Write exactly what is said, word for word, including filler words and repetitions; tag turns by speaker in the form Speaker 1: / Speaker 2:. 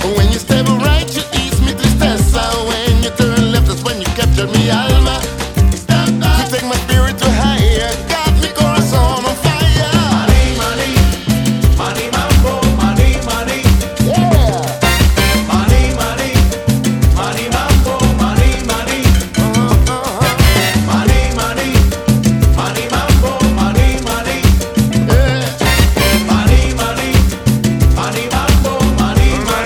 Speaker 1: When you step right, you ease me tristeza. When you turn left, that's when you capture me. I